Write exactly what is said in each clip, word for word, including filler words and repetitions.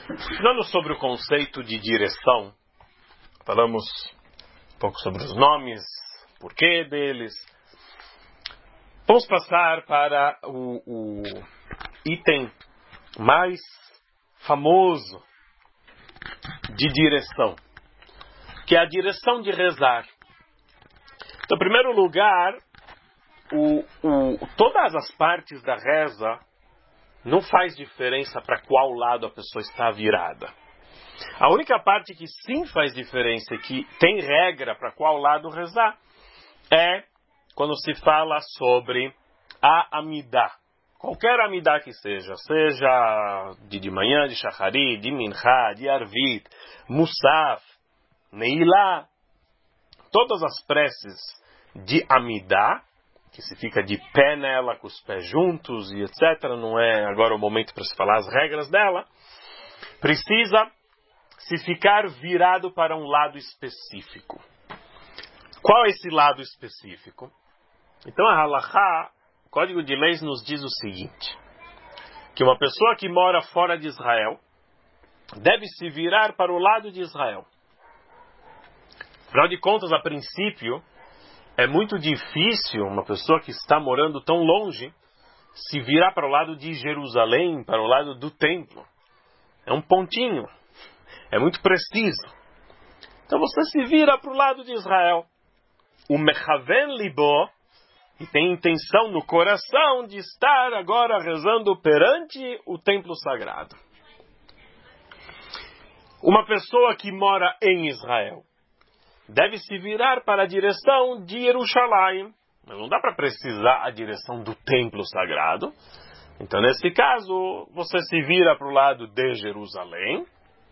Falando sobre o conceito de direção, falamos um pouco sobre os nomes, porquê deles. Vamos passar para o, o item mais famoso de direção, que é a direção de rezar. Então, em primeiro lugar, o, o, todas as partes da reza não faz diferença para qual lado a pessoa está virada. A única parte que sim faz diferença e que tem regra para qual lado rezar é quando se fala sobre a Amidá. Qualquer Amidá que seja, seja de, de manhã, de Shachari, de Minchá, de Arvit, Musaf, Neilá, todas as preces de Amidá, que se fica de pé nela, com os pés juntos e etcétera. Não é agora o momento para se falar as regras dela. Precisa se ficar virado para um lado específico. Qual é esse lado específico? Então a Halachá, o Código de Leis, nos diz o seguinte, que uma pessoa que mora fora de Israel deve se virar para o lado de Israel. Afinal de contas, a princípio, é muito difícil uma pessoa que está morando tão longe se virar para o lado de Jerusalém, para o lado do templo. É um pontinho. É muito preciso. Então você se vira para o lado de Israel. O Mechaven Libo, e tem intenção no coração de estar agora rezando perante o templo sagrado. Uma pessoa que mora em Israel deve se virar para a direção de Jerusalém. Mas não dá para precisar a direção do templo sagrado. Então, nesse caso, você se vira para o lado de Jerusalém.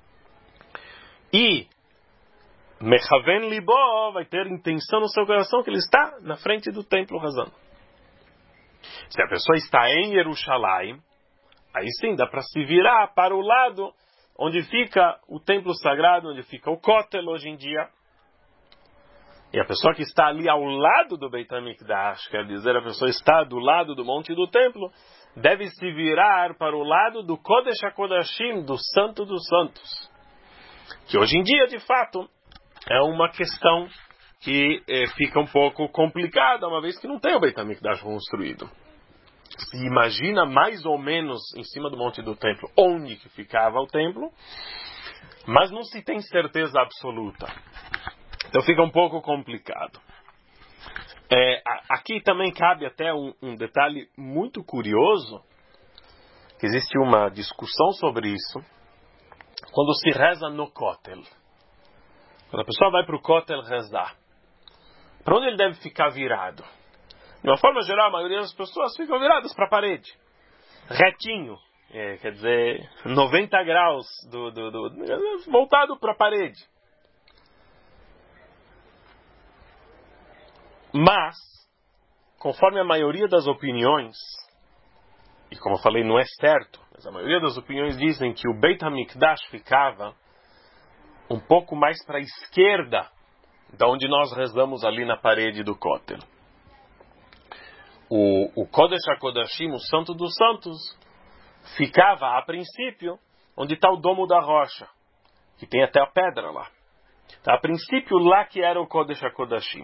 E Mechaven Libo vai ter intenção no seu coração que ele está na frente do templo rezando. Se a pessoa está em Jerusalém, aí sim dá para se virar para o lado onde fica o templo sagrado, onde fica o Kotel hoje em dia. E a pessoa que está ali ao lado do Beit HaMikdash, quer dizer, a pessoa está do lado do monte do templo, deve se virar para o lado do Kodesh HaKodashim, do Santo dos Santos. Que hoje em dia, de fato, é uma questão que eh, fica um pouco complicada, uma vez que não tem o Beit HaMikdash construído. Se imagina mais ou menos em cima do monte do templo onde que ficava o templo, mas não se tem certeza absoluta. Então fica um pouco complicado. É, aqui também cabe até um, um detalhe muito curioso, que existe uma discussão sobre isso, quando se reza no Kotel. Quando a pessoa vai para o Kotel rezar, para onde ele deve ficar virado? De uma forma geral, a maioria das pessoas ficam viradas para a parede, retinho, é, quer dizer, noventa graus, do, do, do, voltado para a parede. Mas, conforme a maioria das opiniões, e como eu falei, não é certo, mas a maioria das opiniões dizem que o Beit HaMikdash ficava um pouco mais para a esquerda da onde nós rezamos ali na parede do Kotel. O, o Kodesh HaKodashim, o Santo dos Santos, ficava, a princípio, onde está o Domo da Rocha, que tem até a pedra lá. Então, a princípio, lá que era o Kodesh HaKodashim.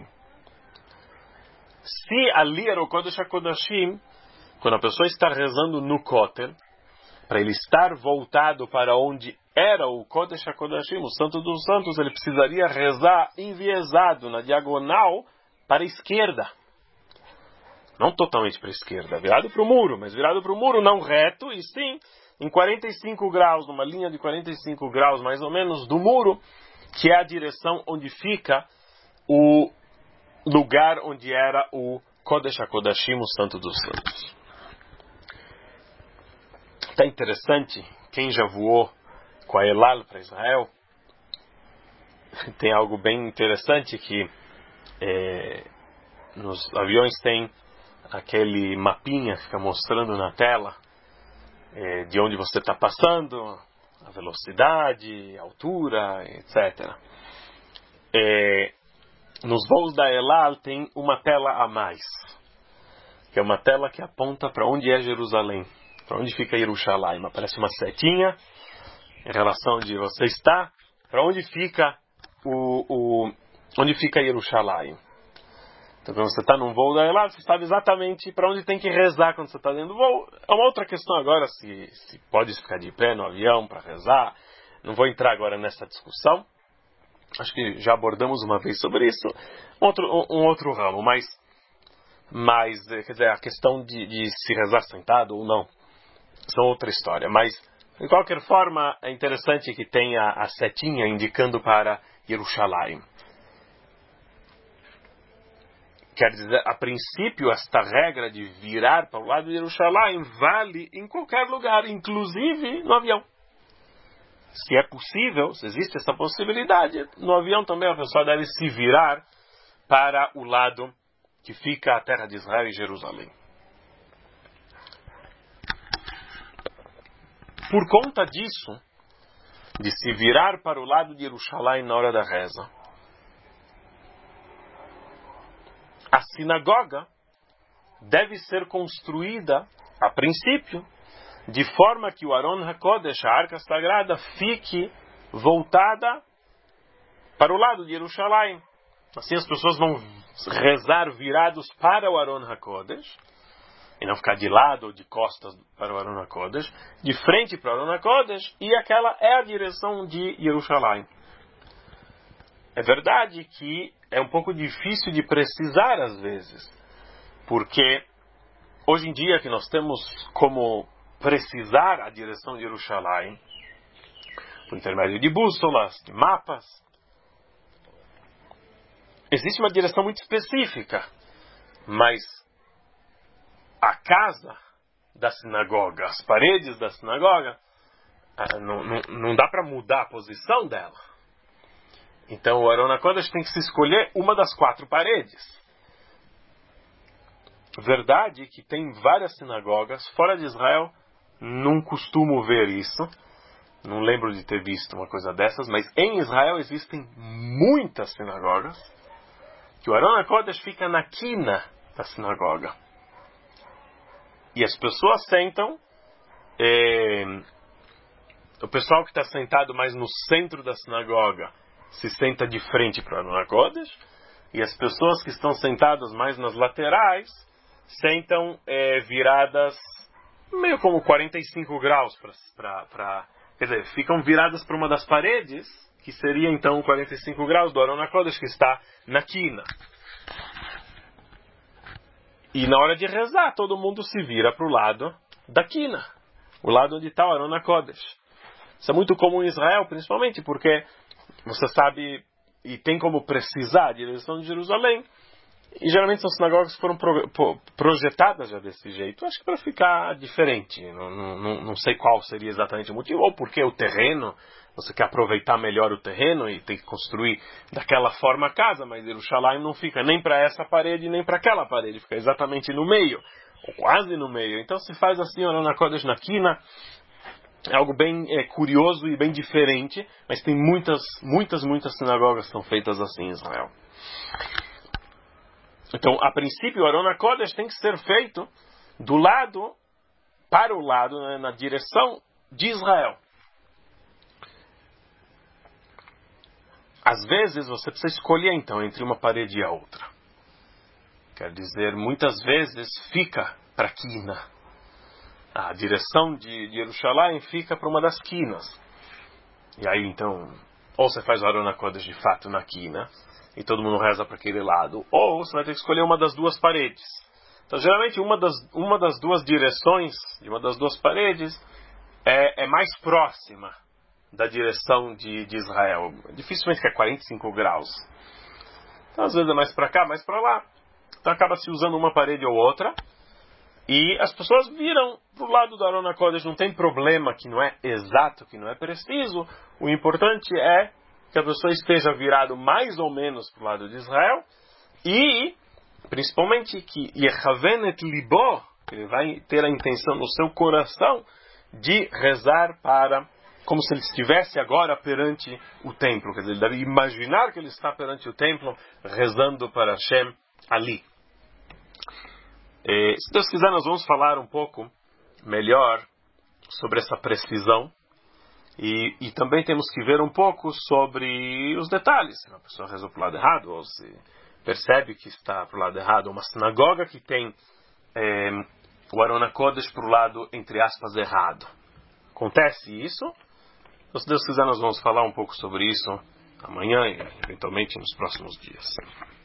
Se ali era o Kodesh HaKodashim, quando a pessoa está rezando no Kotel, para ele estar voltado para onde era o Kodesh HaKodashim, o Santo dos Santos, ele precisaria rezar enviesado, na diagonal, para a esquerda. Não totalmente para a esquerda, virado para o muro, mas virado para o muro não reto, e sim em quarenta e cinco graus, numa linha de quarenta e cinco graus mais ou menos do muro, que é a direção onde fica o lugar onde era o Kodesh HaKodashim, o Santo dos Santos. Está interessante, quem já voou com a El Al para Israel, tem algo bem interessante que é, nos aviões tem aquele mapinha que fica mostrando na tela é, de onde você está passando, a velocidade, a altura, etcétera. É, nos voos da El Al tem uma tela a mais, que é uma tela que aponta para onde é Jerusalém, para onde fica Jerusalém. Aparece uma setinha em relação de você está, para onde fica o, o onde fica Jerusalém. Então, quando você está num voo da Elad, você sabe exatamente para onde tem que rezar quando você está dentro do voo. É uma outra questão agora, se, se pode ficar de pé no avião para rezar. Não vou entrar agora nessa discussão. Acho que já abordamos uma vez sobre isso. Outro, um, um outro ramo, mas, mas quer dizer, a questão de, de se rezar sentado ou não, isso é outra história. Mas, de qualquer forma, é interessante que tenha a setinha indicando para Jerusalém. Quer dizer, a princípio, esta regra de virar para o lado de Jerusalém vale em qualquer lugar, inclusive no avião. Se é possível, se existe essa possibilidade, no avião também a pessoa deve se virar para o lado que fica a terra de Israel e Jerusalém. Por conta disso, de se virar para o lado de Jerusalém na hora da reza, a sinagoga deve ser construída, a princípio, de forma que o Aron HaKodesh, a Arca Sagrada, fique voltada para o lado de Jerusalém. Assim as pessoas vão rezar virados para o Aron HaKodesh, e não ficar de lado ou de costas para o Aron HaKodesh, de frente para o Aron HaKodesh, e aquela é a direção de Jerusalém. É verdade que é um pouco difícil de precisar às vezes, porque hoje em dia que nós temos como precisar a direção de Jerusalém, por intermédio de bússolas, de mapas, existe uma direção muito específica, mas a casa da sinagoga, as paredes da sinagoga, não, não, não dá para mudar a posição dela. Então o Aron HaKodesh tem que se escolher uma das quatro paredes. Verdade que tem várias sinagogas, fora de Israel, não costumo ver isso. Não lembro de ter visto uma coisa dessas, mas em Israel existem muitas sinagogas que o Aron HaKodesh fica na quina da sinagoga. E as pessoas sentam, é, o pessoal que está sentado mais no centro da sinagoga se senta de frente para o Aron HaKodesh, e as pessoas que estão sentadas mais nas laterais sentam é, viradas meio como quarenta e cinco graus para, quer dizer, ficam viradas para uma das paredes, que seria então quarenta e cinco graus do Aron HaKodesh, que está na quina. E na hora de rezar, todo mundo se vira para o lado da quina, o lado onde está o Aron HaKodesh. Isso é muito comum em Israel, principalmente porque você sabe e tem como precisar a direção de Jerusalém. E geralmente são sinagogas que foram pro, pro, projetadas já desse jeito. Acho que para ficar diferente. Não, não, não sei qual seria exatamente o motivo. Ou porque o terreno, você quer aproveitar melhor o terreno e tem que construir daquela forma a casa. Mas Jerusalém não fica nem para essa parede nem para aquela parede. Fica exatamente no meio. Ou quase no meio. Então se faz assim, Aron HaKodesh na quina. É algo bem é, curioso e bem diferente. Mas tem muitas, muitas, muitas sinagogas que são feitas assim em Israel. Então, a princípio, o Aron HaKodesh tem que ser feito do lado, para o lado, né, na direção de Israel. Às vezes, você precisa escolher, então, entre uma parede e a outra. Quer dizer, muitas vezes fica para a quina. A direção de, de Jerusalém fica para uma das quinas. E aí, então, ou você faz o Aron HaKodesh de fato na quina, e todo mundo reza para aquele lado, ou você vai ter que escolher uma das duas paredes. Então, geralmente, uma das, uma das duas direções, de uma das duas paredes, é, é mais próxima da direção de, de Israel. Dificilmente que é quarenta e cinco graus. Então, às vezes é mais para cá, mais para lá. Então, acaba se usando uma parede ou outra, e as pessoas viram para o lado do Aron HaKodesh. Não tem problema que não é exato, que não é preciso. O importante é que a pessoa esteja virado mais ou menos para o lado de Israel, e principalmente que Yechaven et libo, que ele vai ter a intenção no seu coração de rezar para, como se ele estivesse agora perante o templo. Quer dizer, ele deve imaginar que ele está perante o templo rezando para Hashem ali. E, se Deus quiser, nós vamos falar um pouco melhor sobre essa precisão E, e também temos que ver um pouco sobre os detalhes. Se uma pessoa reza para o lado errado, ou se percebe que está para o lado errado. Uma sinagoga que tem é, o Arona Kodesh para o lado, entre aspas, errado. Acontece isso? Então, se Deus quiser, nós vamos falar um pouco sobre isso amanhã e eventualmente nos próximos dias.